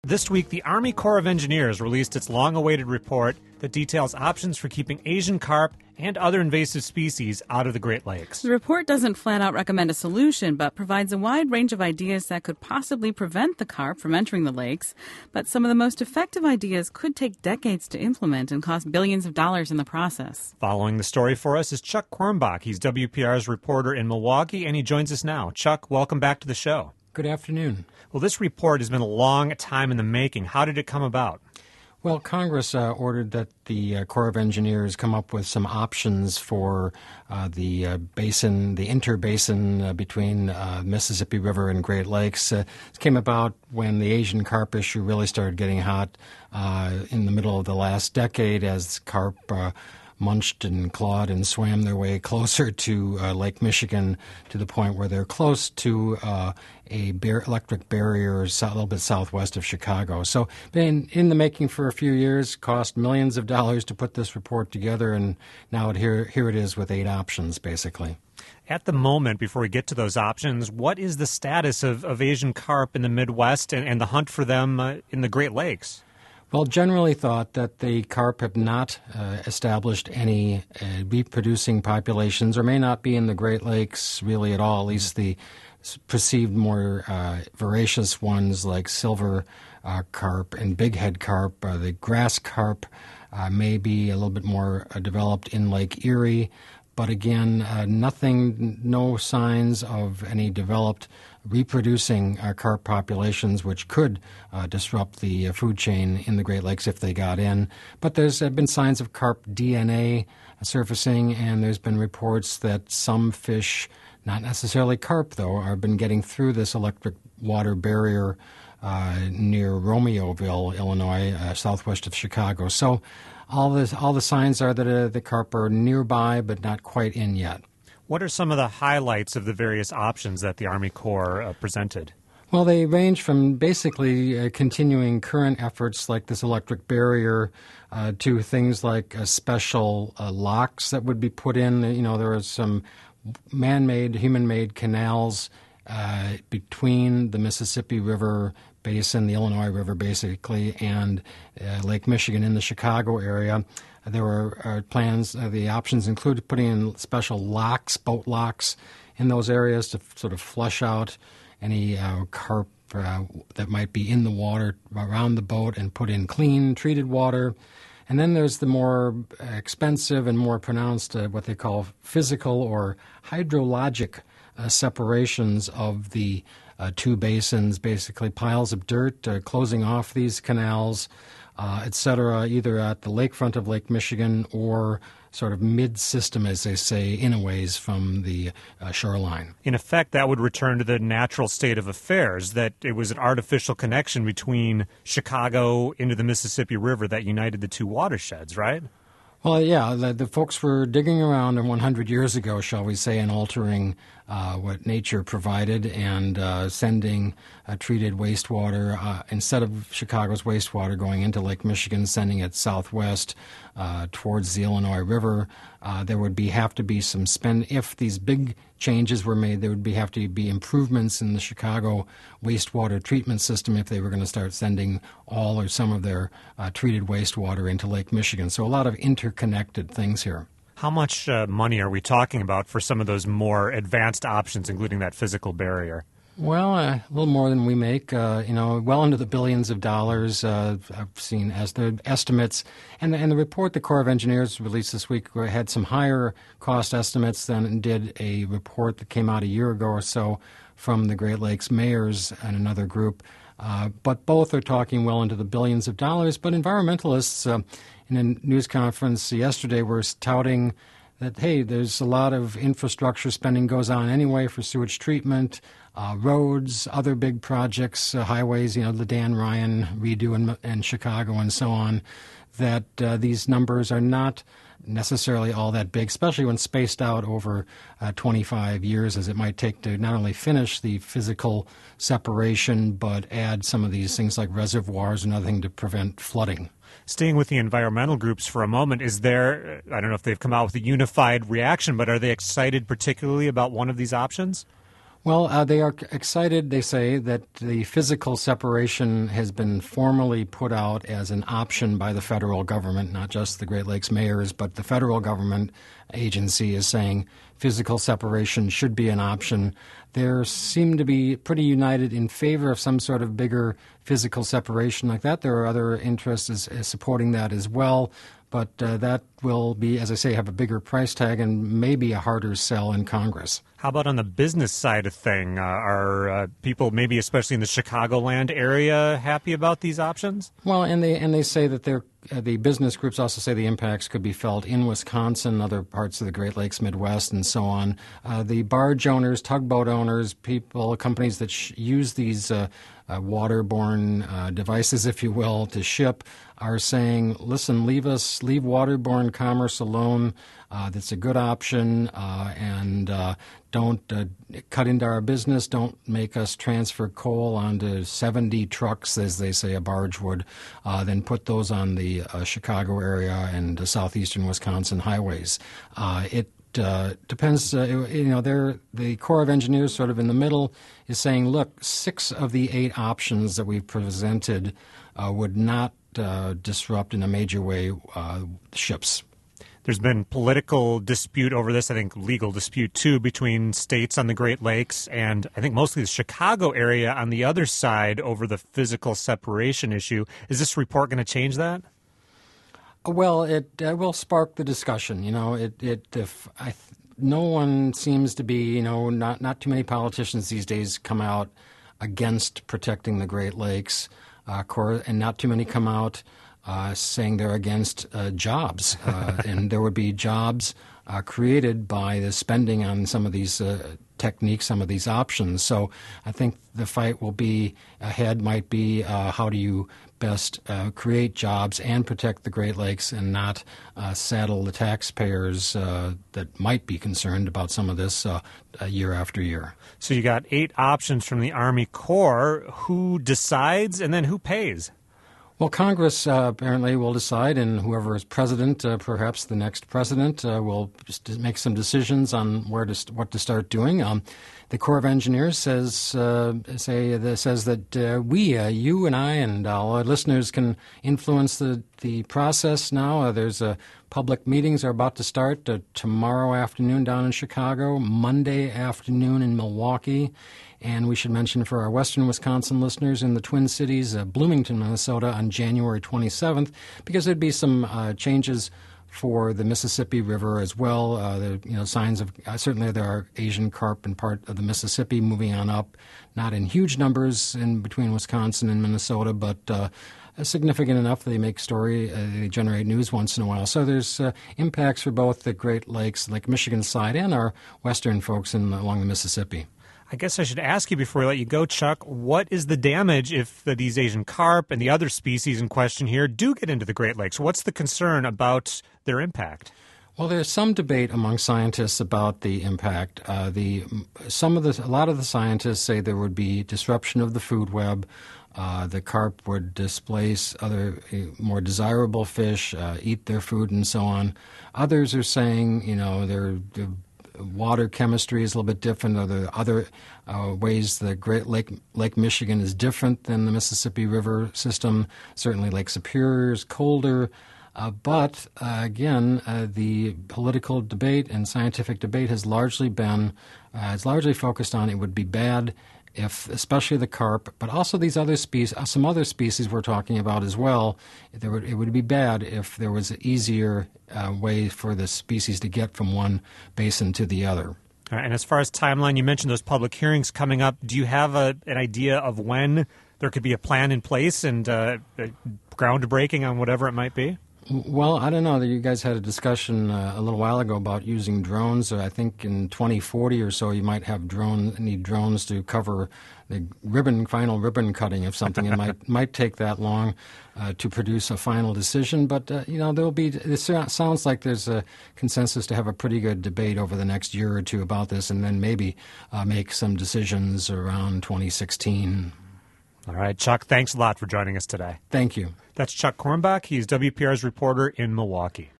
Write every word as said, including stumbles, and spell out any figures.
This week, the Army Corps of Engineers released its long-awaited report that details options for keeping Asian carp and other invasive species out of the Great Lakes. The report doesn't flat-out recommend a solution, but provides a wide range of ideas that could possibly prevent the carp from entering the lakes. But some of the most effective ideas could take decades to implement and cost billions of dollars in the process. Following the story for us is Chuck Quirmbach. He's W P R's reporter in Milwaukee, and he joins us now. Chuck, welcome back to the show. Good afternoon. Well, this report has been a long time in the making. How did it come about? Well, Congress uh, ordered that the uh, Corps of Engineers come up with some options for uh, the uh, basin, the interbasin uh, between uh, Mississippi River and Great Lakes. Uh, it came about when the Asian carp issue really started getting hot uh, in the middle of the last decade as carp uh, munched and clawed and swam their way closer to uh, Lake Michigan to the point where they're close to uh, a bar- electric barrier so- a little bit southwest of Chicago. So been in the making for a few years, cost millions of dollars to put this report together, and now it, here, here it is with eight options, basically. At the moment, before we get to those options, what is the status of, of Asian carp in the Midwest and, and the hunt for them uh, in the Great Lakes? Well, generally thought that the carp have not uh, established any uh, reproducing populations, or may not be in the Great Lakes really at all, at least the perceived more uh, voracious ones like silver uh, carp and bighead carp. Uh, the grass carp uh, may be a little bit more uh, developed in Lake Erie. But again, uh, nothing, no signs of any developed reproducing uh, carp populations, which could uh, disrupt the uh, food chain in the Great Lakes if they got in. But there's uh, been signs of carp D N A surfacing, and there's been reports that some fish, not necessarily carp though, have been getting through this electric water barrier uh, near Romeoville, Illinois, uh, southwest of Chicago. So all the all the signs are that uh, the carp are nearby, but not quite in yet. What are some of the highlights of the various options that the Army Corps uh, presented? Well, they range from basically uh, continuing current efforts like this electric barrier uh, to things like uh, special uh, locks that would be put in. You know, there are some man-made, human-made canals uh, between the Mississippi River Basin, the Illinois River basically, and uh, Lake Michigan in the Chicago area. There were uh, plans, uh, the options included putting in special locks, boat locks, in those areas to f- sort of flush out any uh, carp uh, that might be in the water around the boat and put in clean, treated water. And then there's the more expensive and more pronounced uh, what they call physical or hydrologic uh, separations of the uh, two basins, basically piles of dirt uh, closing off these canals, Uh, et cetera, either at the lakefront of Lake Michigan or sort of mid-system, as they say, in a ways from the uh, shoreline. In effect, that would return to the natural state of affairs, that it was an artificial connection between Chicago into the Mississippi River that united the two watersheds, right? Well, yeah, the, the folks were digging around one hundred years ago, shall we say, and altering uh, what nature provided and uh, sending uh, treated wastewater, uh, instead of Chicago's wastewater going into Lake Michigan, sending it southwest uh, towards the Illinois River. Uh, there would be have to be some spend, if these big changes were made, there would be have to be improvements in the Chicago wastewater treatment system if they were going to start sending all or some of their uh, treated wastewater into Lake Michigan. So a lot of interconnected things here. How much uh, money are we talking about for some of those more advanced options, including that physical barrier? Well, uh, a little more than we make, uh, you know, well into the billions of dollars. Uh, I've seen as the estimates. And the, and the report the Corps of Engineers released this week had some higher cost estimates than did a report that came out a year ago or so from the Great Lakes mayors and another group. Uh, but both are talking well into the billions of dollars. But environmentalists uh, in a news conference yesterday were touting that, hey, there's a lot of infrastructure spending goes on anyway for sewage treatment, uh, roads, other big projects, uh, highways, you know, the Dan Ryan redo in, in Chicago and so on, that uh, these numbers are not necessarily all that big, especially when spaced out over uh, twenty-five years, as it might take to not only finish the physical separation, but add some of these things like reservoirs and other things to prevent flooding. Staying with the environmental groups for a moment, is there, I don't know if they've come out with a unified reaction, but are they excited particularly about one of these options? Well, uh, they are excited. They say that the physical separation has been formally put out as an option by the federal government, not just the Great Lakes mayors, but the federal government agency is saying physical separation should be an option. They seem to be pretty united in favor of some sort of bigger physical separation like that. There are other interests as, as supporting that as well. But uh, that will be, as I say, have a bigger price tag and maybe a harder sell in Congress. How about on the business side of thing? Uh, are uh, people, maybe especially in the Chicagoland area, happy about these options? Well, and they and they say that they're, uh, the business groups also say the impacts could be felt in Wisconsin, other parts of the Great Lakes Midwest, and so on. Uh, the barge owners, tugboat owners, people, companies that sh- use these uh, uh, waterborne uh, devices, if you will, to ship, are saying, listen, leave us, leave waterborne commerce alone. Uh, that's a good option, uh, and uh, don't uh, cut into our business. Don't make us transfer coal onto seventy trucks, as they say a barge would, uh, then put those on the uh, Chicago area and the southeastern Wisconsin highways. Uh, it Uh, depends, uh, you know, they're, the Corps of Engineers sort of in the middle is saying, look, six of the eight options that we've presented uh, would not uh, disrupt in a major way uh, ships. There's been political dispute over this, I think legal dispute too, between states on the Great Lakes and I think mostly the Chicago area on the other side over the physical separation issue. Is this report going to change that? Well, it uh, will spark the discussion. You know, it it if I, no one seems to be, you know, not not too many politicians these days come out against protecting the Great Lakes, uh, and not too many come out uh, saying they're against uh, jobs, uh, and there would be jobs uh, created by the spending on some of these uh, techniques, some of these options. So I think the fight will be ahead. Might be uh, how do you best uh, create jobs and protect the Great Lakes and not uh, saddle the taxpayers uh, that might be concerned about some of this uh, uh, year after year. So you got eight options from the Army Corps. Who decides and then who pays? Well, Congress uh, apparently will decide, and whoever is president, uh, perhaps the next president, uh, will just make some decisions on where to st- what to start doing. Um, the Corps of Engineers says uh, say uh, says that uh, we, uh, you and I, and all our listeners can influence the the process now. Uh, there's uh, public meetings are about to start uh, tomorrow afternoon down in Chicago, Monday afternoon in Milwaukee. And we should mention for our western Wisconsin listeners in the Twin Cities, uh, Bloomington, Minnesota, on January twenty-seventh, because there'd be some uh, changes for the Mississippi River as well. Uh, the, you know, signs of uh, certainly there are Asian carp in part of the Mississippi moving on up, not in huge numbers in between Wisconsin and Minnesota, but uh, significant enough that they make story, uh, they generate news once in a while. So there's uh, impacts for both the Great Lakes, Lake Michigan side, and our western folks in, along the Mississippi. I guess I should ask you before I let you go, Chuck, what is the damage if the, these Asian carp and the other species in question here do get into the Great Lakes? What's the concern about their impact? Well, there's some debate among scientists about the impact. Uh, the some of the a lot of the scientists say there would be disruption of the food web. Uh, the carp would displace other uh, more desirable fish, uh, eat their food, and so on. Others are saying, you know, they're, they're water chemistry is a little bit different. Are there other uh, ways the Great Lake Lake Michigan is different than the Mississippi River system? Certainly Lake Superior is colder. Uh, but, uh, again, uh, the political debate and scientific debate has largely been, uh, it's largely focused on it would be bad if, especially the carp, but also these other species, uh, some other species we're talking about as well, there would, it would be bad if there was an easier uh, way for the species to get from one basin to the other. All right, and as far as timeline, you mentioned those public hearings coming up. Do you have a, an idea of when there could be a plan in place and uh, groundbreaking on whatever it might be? Well, I don't know. You guys had a discussion uh, a little while ago about using drones. I think in twenty forty or so, you might have drone need drones to cover the ribbon, final ribbon cutting of something. It might might take that long uh, to produce a final decision. But uh, you know, there'll be. It sounds like there's a consensus to have a pretty good debate over the next year or two about this, and then maybe uh, make some decisions around twenty sixteen. All right, Chuck, thanks a lot for joining us today. Thank you. That's Chuck Kornbach. He's W P R's reporter in Milwaukee.